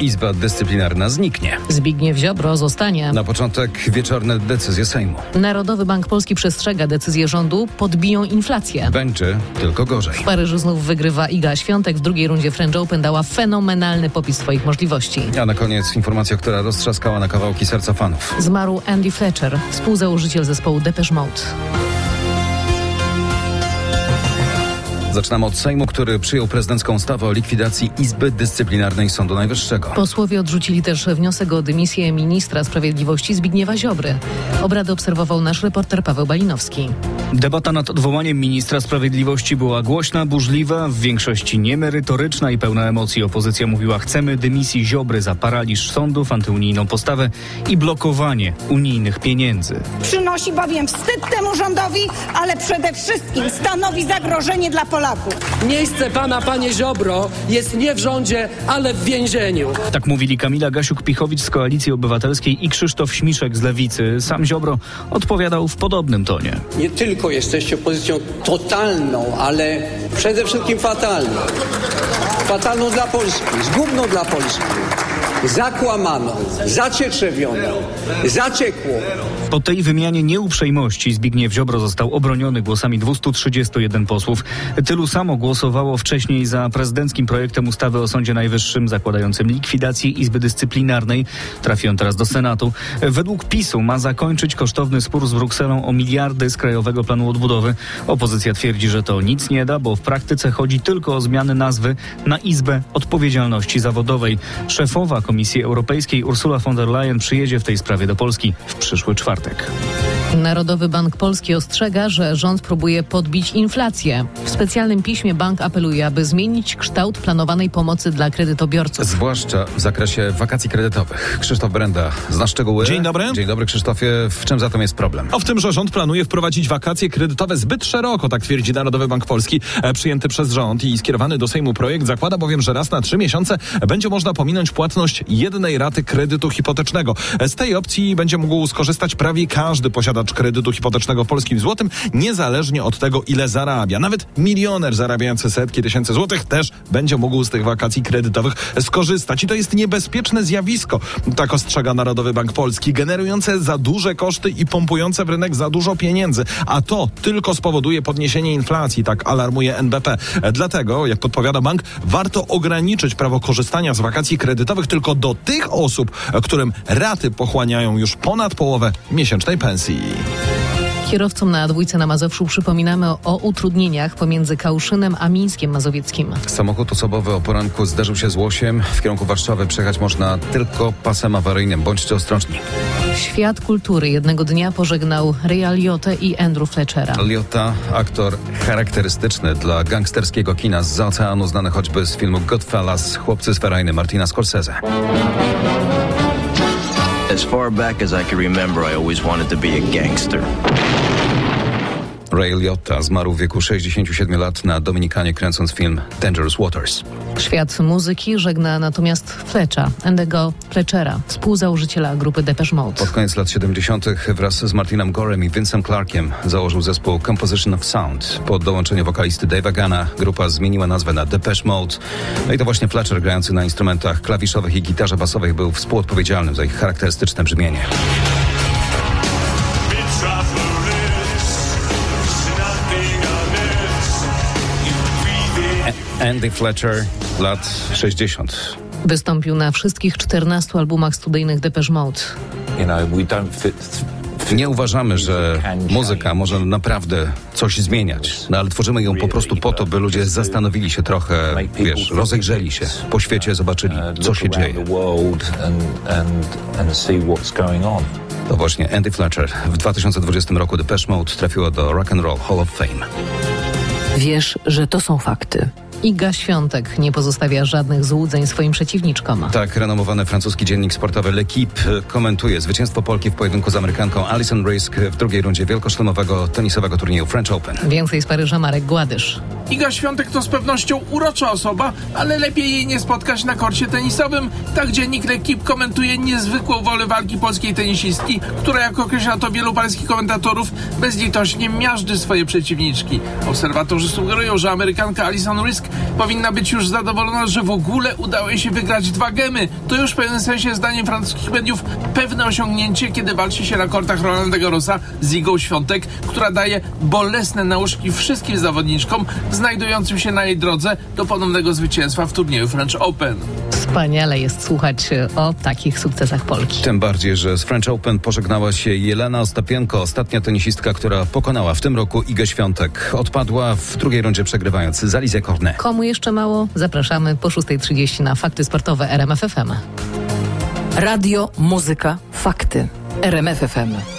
Izba Dyscyplinarna zniknie. Zbigniew Ziobro zostanie. Na początek wieczorne decyzje Sejmu. Narodowy Bank Polski przestrzega, decyzje rządu podbiją inflację. Będzie tylko gorzej. W Paryżu znów wygrywa Iga Świątek. W drugiej rundzie French Open dała fenomenalny popis swoich możliwości. A na koniec informacja, która roztrzaskała na kawałki serca fanów. Zmarł Andy Fletcher, współzałożyciel zespołu Depeche Mode. Zaczynamy od Sejmu, który przyjął prezydencką ustawę o likwidacji Izby Dyscyplinarnej Sądu Najwyższego. Posłowie odrzucili też wniosek o dymisję ministra sprawiedliwości Zbigniewa Ziobry. Obrady obserwował nasz reporter Paweł Balinowski. Debata nad odwołaniem ministra sprawiedliwości była głośna, burzliwa, w większości niemerytoryczna i pełna emocji. Opozycja mówiła: chcemy dymisji Ziobry za paraliż sądów, antyunijną postawę i blokowanie unijnych pieniędzy. Przynosi bowiem wstyd temu rządowi, ale przede wszystkim stanowi zagrożenie dla Polaków. Miejsce pana, panie Ziobro, jest nie w rządzie, ale w więzieniu. Tak mówili Kamila Gasiuk-Pichowicz z Koalicji Obywatelskiej i Krzysztof Śmiszek z Lewicy. Sam Ziobro odpowiadał w podobnym tonie. Nie tylko jesteście opozycją totalną, ale przede wszystkim fatalną. Fatalną dla Polski, zgubną dla Polski. Zakłamaną, zacietrzewioną, zaciekłą. Po tej wymianie nieuprzejmości Zbigniew Ziobro został obroniony głosami 231 posłów. Tylu samo głosowało wcześniej za prezydenckim projektem ustawy o Sądzie Najwyższym zakładającym likwidację Izby Dyscyplinarnej. Trafi on teraz do Senatu. Według PiS-u ma zakończyć kosztowny spór z Brukselą o miliardy z Krajowego Planu Odbudowy. Opozycja twierdzi, że to nic nie da, bo w praktyce chodzi tylko o zmianę nazwy na Izbę Odpowiedzialności Zawodowej. Szefowa Komisji Europejskiej Ursula von der Leyen przyjedzie w tej sprawie do Polski w przyszły czwartek. Narodowy Bank Polski ostrzega, że rząd próbuje podbić inflację. W specjalnym piśmie bank apeluje, aby zmienić kształt planowanej pomocy dla kredytobiorców. Zwłaszcza w zakresie wakacji kredytowych. Krzysztof Brenda zna szczegóły. Dzień dobry. Dzień dobry, Krzysztofie. W czym zatem jest problem? W tym, że rząd planuje wprowadzić wakacje kredytowe zbyt szeroko, tak twierdzi Narodowy Bank Polski. Przyjęty przez rząd i skierowany do Sejmu projekt zakłada bowiem, że raz na 3 miesiące będzie można pominąć płatność jednej raty kredytu hipotecznego. Z tej opcji będzie mógł skorzystać prawie każdy posiadacz kredytu hipotecznego w polskim złotym, niezależnie od tego, ile zarabia. Nawet milioner zarabiający setki tysięcy złotych też będzie mógł z tych wakacji kredytowych skorzystać. I to jest niebezpieczne zjawisko, tak ostrzega Narodowy Bank Polski, generujące za duże koszty i pompujące w rynek za dużo pieniędzy. A to tylko spowoduje podniesienie inflacji, tak alarmuje NBP. Dlatego, jak podpowiada bank, warto ograniczyć prawo korzystania z wakacji kredytowych tylko do tych osób, którym raty pochłaniają już ponad połowę miesięcznej pensji. Kierowcom na A2 na Mazowszu przypominamy o utrudnieniach pomiędzy Kałuszynem a Mińskiem Mazowieckim. Samochód osobowy o poranku zderzył się z Łosiem. W kierunku Warszawy przejechać można tylko pasem awaryjnym. Bądźcie ostrożni. Świat kultury jednego dnia pożegnał Raya Liottę i Andrew Fletchera. Liotta, aktor charakterystyczny dla gangsterskiego kina zza oceanu, znany choćby z filmu Goodfellas, Chłopcy z Ferajny Martina Scorsese. As far back as I can remember, I always wanted to be a gangster. Ray Liotta zmarł w wieku 67 lat na Dominikanie, kręcąc film Dangerous Waters. Świat muzyki żegna natomiast Andy'ego Fletchera, współzałożyciela grupy Depeche Mode. Pod koniec lat 70. wraz z Martinem Gorem i Vincem Clarkiem założył zespół Composition of Sound. Po dołączeniu wokalisty Dave'a Gana grupa zmieniła nazwę na Depeche Mode. No i to właśnie Fletcher, grający na instrumentach klawiszowych i gitarze basowej, był współodpowiedzialnym za ich charakterystyczne brzmienie. Andy Fletcher, lat 60. Wystąpił na wszystkich 14 albumach studyjnych Depeche Mode. Nie uważamy, że muzyka może naprawdę coś zmieniać, no ale tworzymy ją po prostu po to, by ludzie zastanowili się trochę, rozejrzeli się po świecie, zobaczyli, co się dzieje. To właśnie Andy Fletcher. W 2020 roku Depeche Mode trafiło do Rock and Roll Hall of Fame. Wiesz, że to są fakty. Iga Świątek nie pozostawia żadnych złudzeń swoim przeciwniczkom. Tak, renomowany francuski dziennik sportowy L'Équipe komentuje zwycięstwo Polki w pojedynku z Amerykanką Alison Risk w drugiej rundzie wielkoszlemowego tenisowego turnieju French Open. Więcej z Paryża Marek Gładysz. Iga Świątek to z pewnością urocza osoba, ale lepiej jej nie spotkać na korcie tenisowym. Tak dziennik L'Équipe komentuje niezwykłą wolę walki polskiej tenisistki, która, jak określa to wielu paryskich komentatorów, bezlitośnie miażdży swoje przeciwniczki. Obserwatorzy sugerują, że Amerykanka Alison Risk powinna być już zadowolona, że w ogóle udało jej się wygrać 2 gemy. To już w pewnym sensie, zdaniem francuskich mediów, pewne osiągnięcie, kiedy walczy się na kortach Roland Garrosa z Igą Świątek, która daje bolesne nauczki wszystkim zawodniczkom znajdującym się na jej drodze do ponownego zwycięstwa w turnieju French Open. Wspaniale jest słuchać o takich sukcesach Polki. Tym bardziej, że z French Open pożegnała się Jelena Ostapienko, ostatnia tenisistka, która pokonała w tym roku Igę Świątek. Odpadła w drugiej rundzie, przegrywając z Alizé Cornet. Komu jeszcze mało? Zapraszamy po 6:30 na Fakty Sportowe RMF FM. Radio, muzyka, fakty. RMF FM.